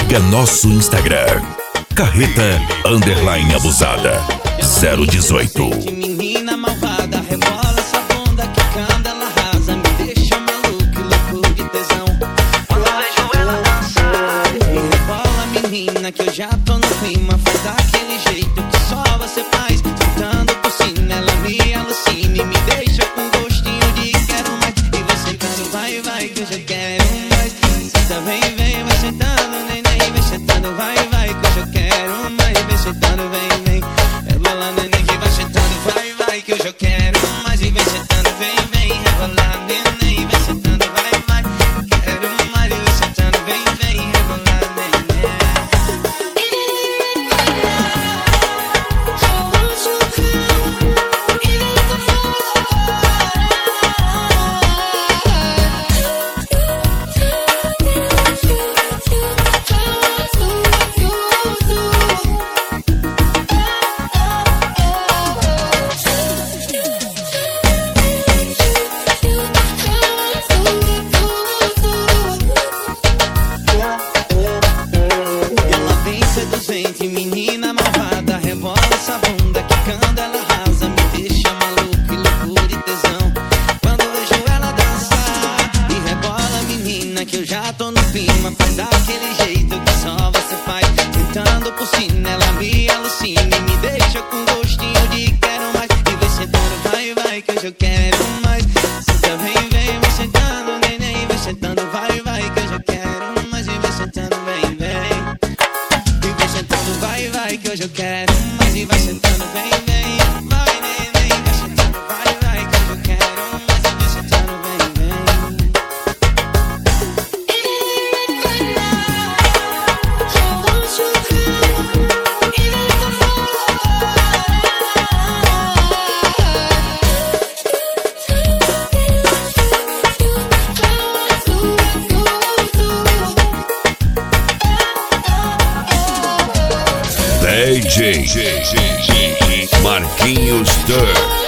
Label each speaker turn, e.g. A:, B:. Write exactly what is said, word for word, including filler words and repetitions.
A: Siga nosso Instagram, Carreta Underline Abusada zero dezoito.
B: Menina malvada, rebola essa bunda que canta, ela arrasa, me deixa maluco, louco de tesão. Quando eu vejo ela dançar, rebola menina que eu já tô no clima, faz daquele jeito que só você faz, sentando por cima, ela me alucina e me deixa com gostinho de quero mais. E vai sentando, vai, vai, que eu já quero mais. Senta, vem, vem, vai sentando, neném, vai sentando, vai, vai, que eu já quero mais. Vem sentando, vem, vem, rebola, neném, que vai sentando, vai, vai, que eu já quero mais. E vem sentando, vem, vem, rebola, neném, vai sentando, vai, vai, quero mais. E vem sentando, vem, vem, rebola, neném. Seduzente, menina malvada, rebola essa bunda que canta, ela arrasa, me deixa maluco e louco de tesão. Quando eu vejo ela dançar e rebola menina que eu já tô no clima, faz daquele jeito que só você faz, tentando por cima, ela me alucina e me deixa com gostinho de quero mais. E vem sentando, vai, vai, que hoje eu quero mais. Senta, vem, vem, vai sentando, neném, vai sentando, vai, vai, que hoje eu quero mais. E vem sentando, vem, vem, vai, vai, que hoje eu quero mais. E vai sentando, vem, vem, vai, neném, vai sentando, vai, vai, que hoje eu quero mais. E vai sentando, vem, vem.
A: D J Marquinhos Stur.